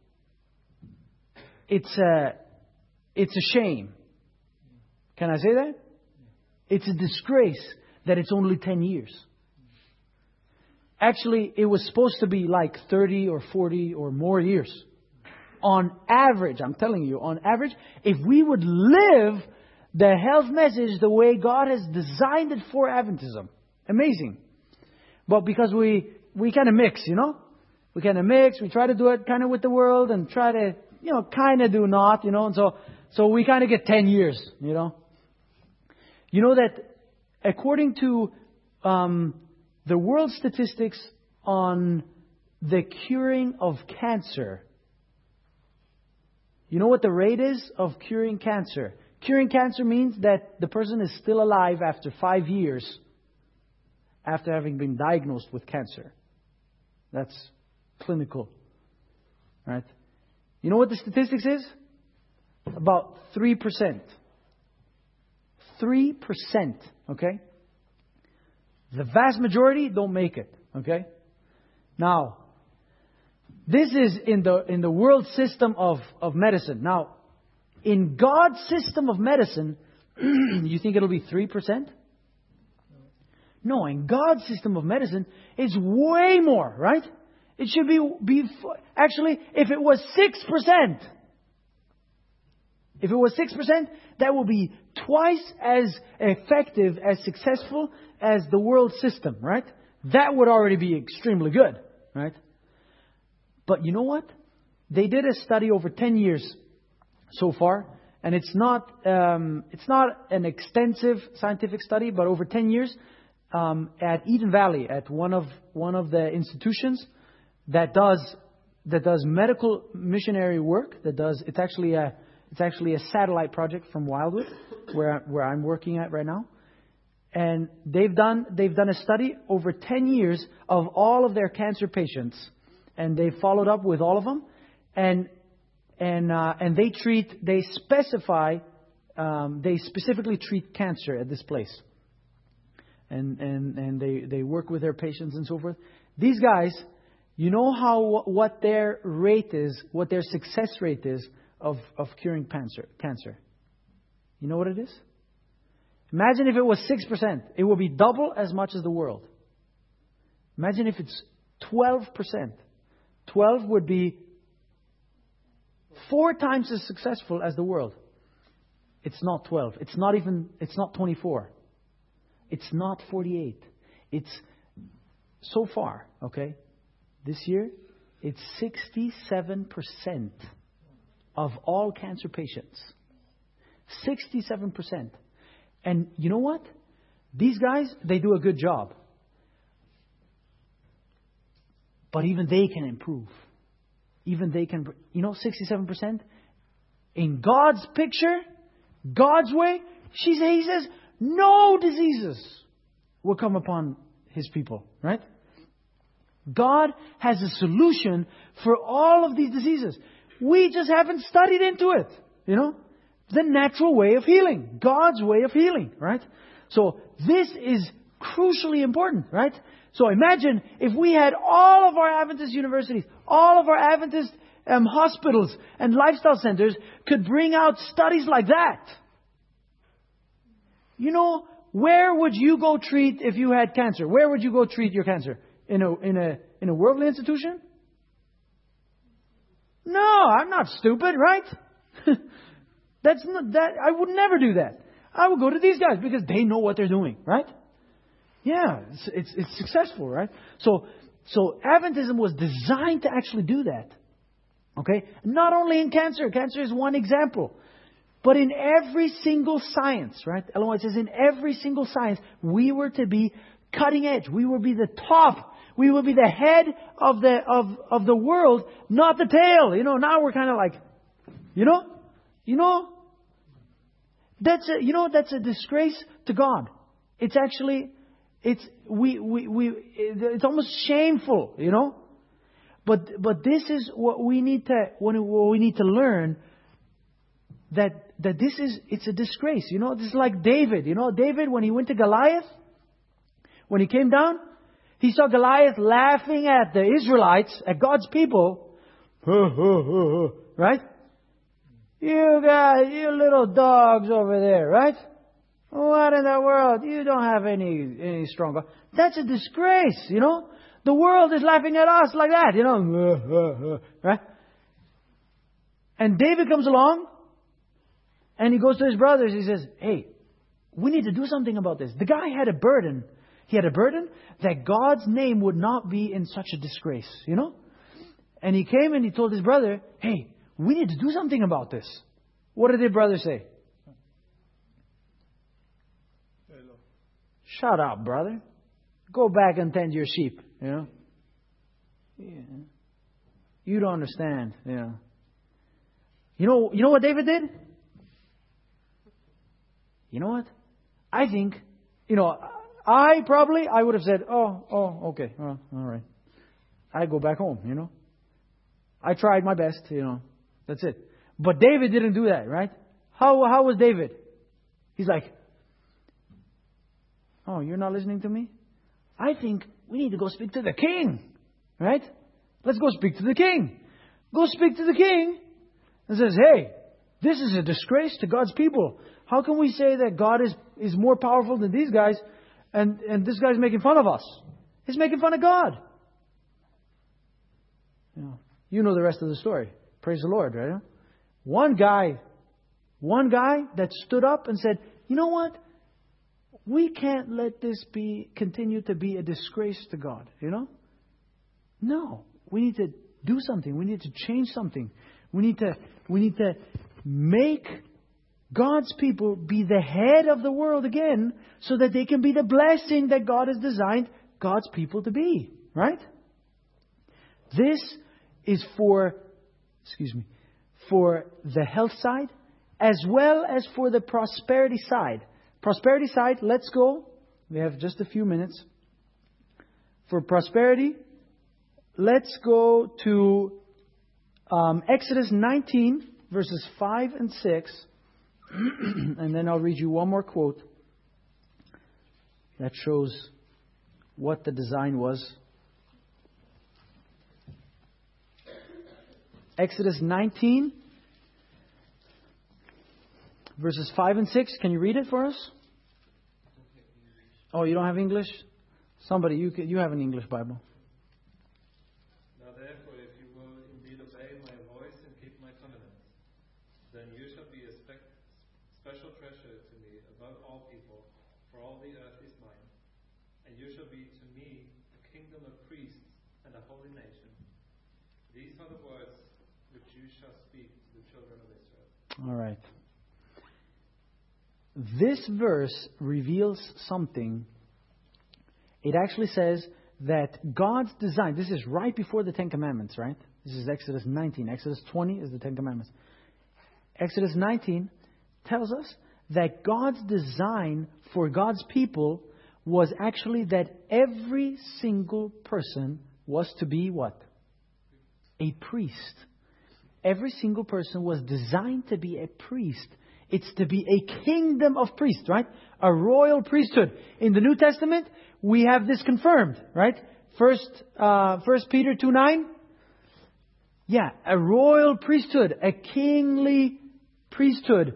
it's a shame. Can I say that? It's a disgrace that it's only 10 years. Actually, it was supposed to be like 30 or 40 or more years. On average, I'm telling you, on average, if we would live the health message the way God has designed it for Adventism. Amazing. But because we kind of mix, We kind of mix, we try to do it kind of with the world and try to, kind of do not, and so we kind of get 10 years, You know that according to the world statistics on the curing of cancer, you know what the rate is of curing cancer? Curing cancer means that the person is still alive after 5 years after having been diagnosed with cancer. That's clinical. Right? You know what the statistics is? About 3%. 3%. Okay? The vast majority don't make it. Okay? Now, this is in the world system of medicine. Now, in God's system of medicine, you think it'll be 3%? No, in God's system of medicine, it's way more, right? It should be actually, if it was 6%, that will be twice as effective, as successful as the world system, right? That would already be extremely good, right? But you know what? They did a study over 10 years so far, and it's not an extensive scientific study, but over 10 years at Eden Valley, at one of the institutions that does medical missionary work. It's actually a satellite project from Wildwood, where I'm working at right now. And they've done a study over 10 years of all of their cancer patients, and they followed up with all of them, and they specifically treat cancer at this place, and they work with their patients and so forth. These guys, you know what their rate is, what their success rate is of curing cancer. You know what it is? Imagine if it was 6%. It would be double as much as the world. Imagine if it's 12%. 12 would be 4 times as successful as the world. It's not 12. It's not 24. It's not 48. It's so far, okay? This year, it's 67% of all cancer patients. 67%. And you know what? These guys, they do a good job. But even they can improve. Even they can, 67%. In God's picture, God's way, he says, no diseases will come upon His people, right? God has a solution for all of these diseases. We just haven't studied into it, The natural way of healing. God's way of healing, right? So this is crucially important, right? So imagine if we had all of our Adventist universities, all of our Adventist hospitals and lifestyle centers could bring out studies like that. You know, where would you go treat if you had cancer? Where would you go treat your cancer? In a worldly institution? No, I'm not stupid, right? That's not that. I would never do that. I would go to these guys because they know what they're doing, right? Yeah, it's successful, right? So Adventism was designed to actually do that. Okay? Not only in cancer. Cancer is one example. But in every single science, right? Ellen White says in every single science, we were to be cutting edge. We will be the top. We will be the head of the world, not the tail. You know, now we're kind of like, that's a disgrace to God. It's actually, it's almost shameful, you know. But this is what we need to learn, that it's a disgrace. You know, this is like David. You know, David, when he went to Goliath, when he came down, he saw Goliath laughing at the Israelites, at God's people. Right? You guys, you little dogs over there, right? What in the world? You don't have any strong God. That's a disgrace, you know? The world is laughing at us like that, you know? Right? And David comes along, and he goes to his brothers. He says, hey, we need to do something about this. The guy had a burden. He had a burden that God's name would not be in such a disgrace, you know? And he came and he told his brother, hey, we need to do something about this. What did his brother say? Hello. Shut up, brother. Go back and tend your sheep, you know? Yeah. You don't understand, you know. You know what David did? You know what? I think, you know, I would have said, okay, all right. I go back home, you know. I tried my best, you know. That's it. But David didn't do that, right? How was David? He's like, oh, you're not listening to me? I think we need to go speak to the king, right? Let's go speak to the king. Go speak to the king and says, hey, this is a disgrace to God's people. How can we say that God is more powerful than these guys and this guy's making fun of us? He's making fun of God. You know the rest of the story. Praise the Lord, right? One guy that stood up and said, you know what? We can't let this continue to be a disgrace to God, you know? No. We need to do something. We need to change something. We need to make God's people be the head of the world again, so that they can be the blessing that God has designed God's people to be. Right? This is for the health side as well as for the prosperity side. Prosperity side, let's go. We have just a few minutes. For prosperity, let's go to Exodus 19, verses 5 and 6. And then I'll read you one more quote that shows what the design was. Exodus 19, verses 5 and 6. Can you read it for us? Oh, you don't have English? Somebody, you have an English Bible. Now therefore, if you will indeed obey my voice and keep my covenants, then you shall be a special treasure to me above all people, for all the earth is mine. And you shall be to me a kingdom of priests and a holy nation. These are the words which you shall speak to the children of Israel. All right. This verse reveals something. It actually says that God's design, this is right before the Ten Commandments, right? This is Exodus 19. Exodus 20 is the Ten Commandments. Exodus 19 tells us that God's design for God's people was actually that every single person was to be what? A priest. Every single person was designed to be a priest It's to be a kingdom of priests, right? A royal priesthood. In the New Testament, we have this confirmed, right? First Peter 2:9. Yeah, a royal priesthood, a kingly priesthood,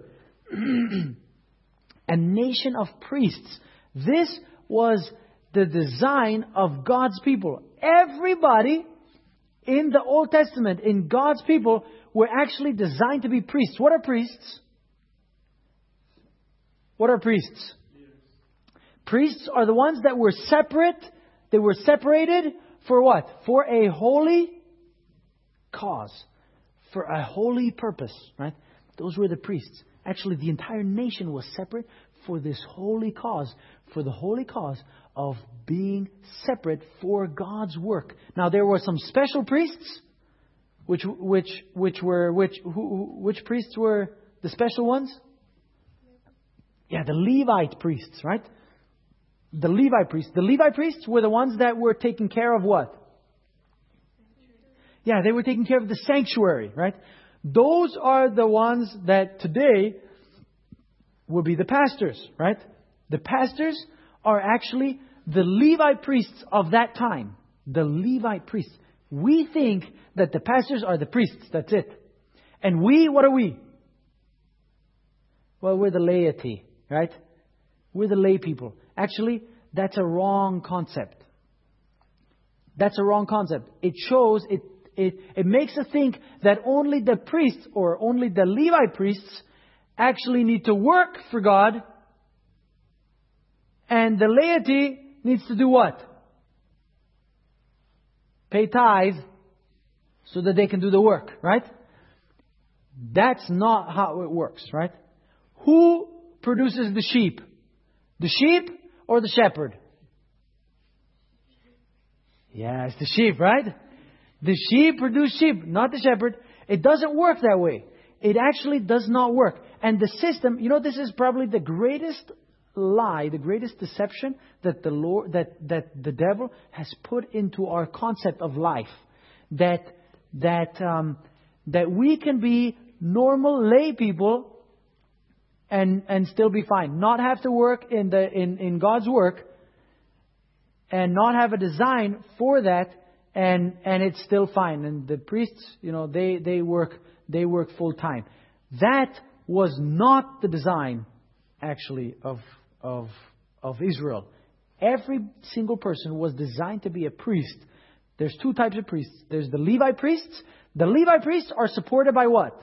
a nation of priests. This was the design of God's people. Everybody in the Old Testament, in God's people, were actually designed to be priests. What are priests? What are priests? Priests are the ones that were separate. They were separated for what? For a holy cause. For a holy purpose, right? Those were the priests. Actually, the entire nation was separate for this holy cause. For the holy cause of being separate for God's work. Now, there were some special priests. Which priests were the special ones? Yeah, the Levite priests, right? The Levite priests. The Levite priests were the ones that were taking care of what? Yeah, they were taking care of the sanctuary, right? Those are the ones that today will be the pastors, right? The pastors are actually the Levite priests of that time. The Levite priests. We think that the pastors are the priests. That's it. And we, what are we? Well, we're the laity, right? We're the lay people. Actually, that's a wrong concept. That's a wrong concept. It shows, it makes us think that only the priests or only the Levite priests actually need to work for God. And the laity needs to do what? Pay tithe so that they can do the work, right? That's not how it works, right? Who produces the sheep? The sheep or the shepherd? Yeah, it's the sheep, right? The sheep produce sheep, not the shepherd. It doesn't work that way. It actually does not work. And the system, this is probably the greatest lie, the greatest deception that the devil has put into our concept of life. That we can be normal lay people and still be fine. Not have to work in God's work and not have a design for that, and it's still fine. And the priests, they work full time. That was not the design actually of Israel. Every single person was designed to be a priest. There's two types of priests. There's the Levite priests. The Levite priests are supported by what?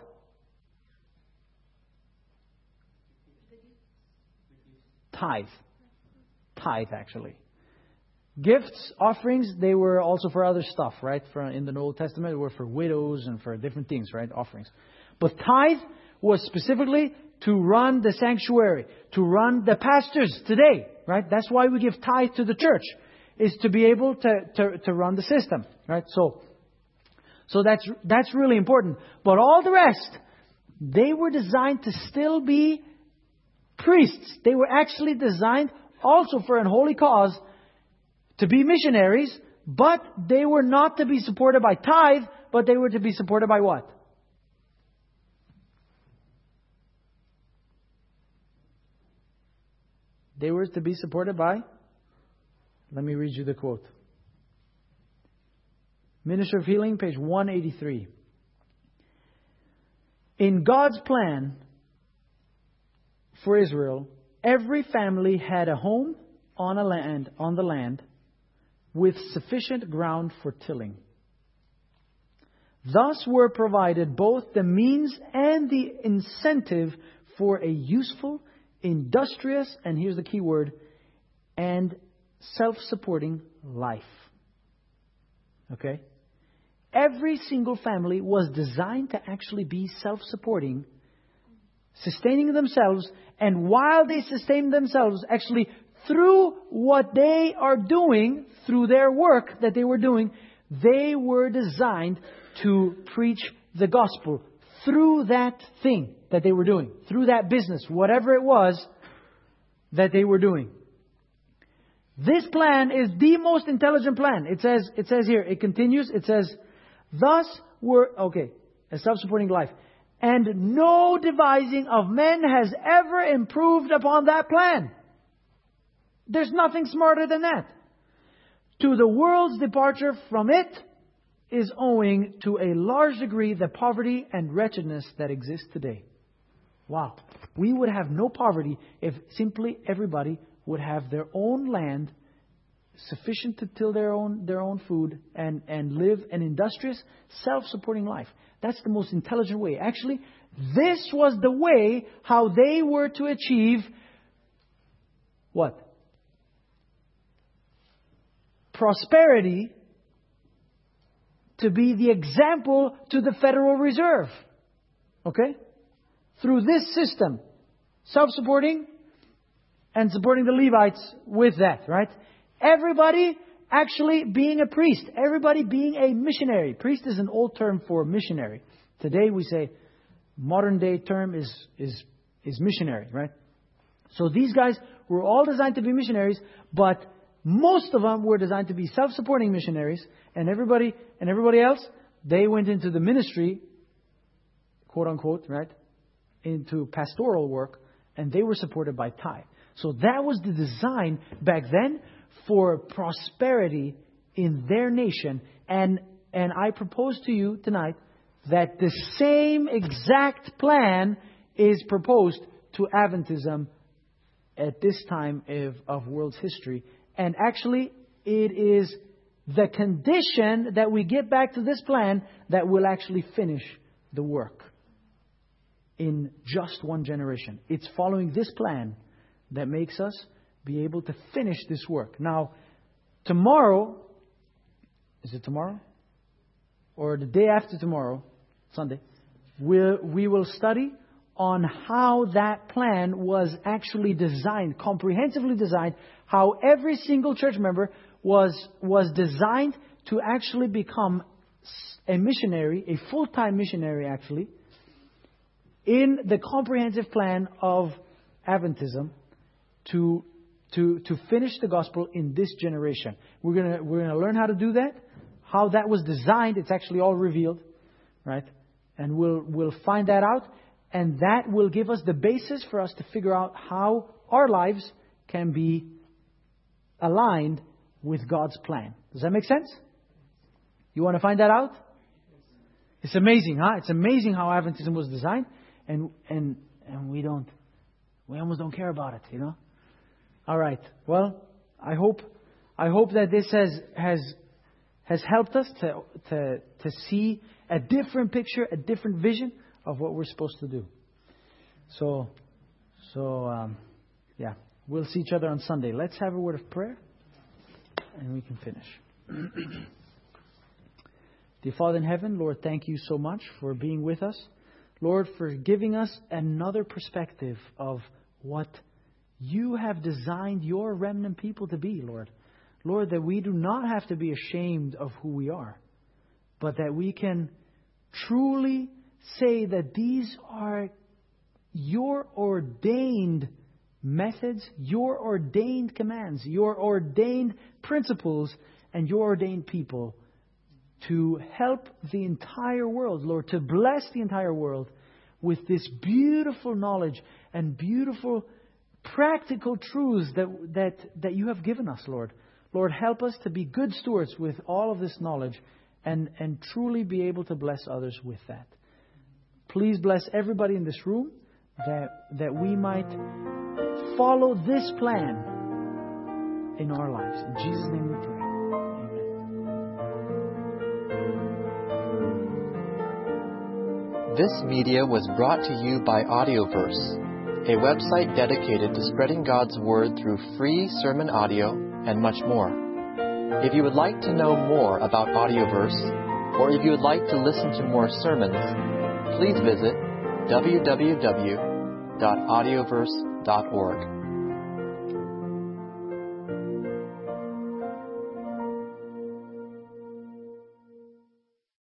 Tithe, actually. Gifts, offerings, they were also for other stuff, right? In the Old Testament, they were for widows and for different things, right? Offerings. But tithe was specifically to run the sanctuary, to run the pastors today, right? That's why we give tithe to the church, is to be able to run the system, right? So that's really important. But all the rest, they were designed to still be priests. They were actually designed also for an holy cause to be missionaries, but they were not to be supported by tithe, but they were to be supported by what? They were to be supported by, let me read you the quote. Minister of Healing, page 183. In God's plan for Israel, every family had a home on the land with sufficient ground for tilling. Thus were provided both the means and the incentive for a useful, industrious, and here's the key word, and self-supporting life. Okay? Every single family was designed to actually be self-supporting, sustaining themselves, and while they sustain themselves, actually through what they are doing, through their work that they were doing, they were designed to preach the gospel through that thing that they were doing, through that business, whatever it was that they were doing. This plan is the most intelligent plan. It says here, it continues, it says, thus were, a self-supporting life. And no devising of men has ever improved upon that plan. There's nothing smarter than that. To the world's departure from it is owing to a large degree the poverty and wretchedness that exists today. Wow. We would have no poverty if simply everybody would have their own land, sufficient to till their own food, and live an industrious, self-supporting life. That's the most intelligent way. Actually, this was the way how they were to achieve what? Prosperity, to be the example to the Federal Reserve. Okay? Through this system. Self-supporting and supporting the Levites with that, right? Everybody actually being a priest. Everybody being a missionary. Priest is an old term for missionary. Today we say modern day term is missionary, right? So these guys were all designed to be missionaries, but most of them were designed to be self-supporting missionaries, and everybody else, they went into the ministry, quote unquote, right? Into pastoral work, and they were supported by tithe. So that was the design back then for prosperity in their nation. And I propose to you tonight that the same exact plan is proposed to Adventism at this time of world's history. And actually, it is the condition that we get back to this plan that will actually finish the work in just one generation. It's following this plan that makes us be able to finish this work. Now, tomorrow, is it tomorrow? Or the day after tomorrow, Sunday, we will study on how that plan was actually designed, comprehensively designed, how every single church member was designed to actually become a missionary, a full-time missionary actually, in the comprehensive plan of Adventism to finish the gospel in this generation. We're gonna learn how to do that, how that was designed. It's actually all revealed, right? And we'll find that out. And that will give us the basis for us to figure out how our lives can be aligned with God's plan. Does that make sense? You want to find that out? It's amazing, huh? It's amazing how Adventism was designed, and we almost don't care about it, you know? All right. Well, I hope that this has helped us to see a different picture, a different vision of what we're supposed to do. So, we'll see each other on Sunday. Let's have a word of prayer, and we can finish. Dear Father in heaven, Lord, thank you so much for being with us. Lord, for giving us another perspective of what you have designed your remnant people to be, Lord. Lord, that we do not have to be ashamed of who we are, but that we can truly say that these are your ordained methods, your ordained commands, your ordained principles, and your ordained people to help the entire world, Lord, to bless the entire world with this beautiful knowledge and beautiful practical truths that you have given us, Lord. Lord, help us to be good stewards with all of this knowledge and truly be able to bless others with that. Please bless everybody in this room that we might follow this plan in our lives. In Jesus' name we pray. Amen. This media was brought to you by Audioverse, a website dedicated to spreading God's Word through free sermon audio and much more. If you would like to know more about Audioverse, or if you would like to listen to more sermons, please visit www.audioverse.org.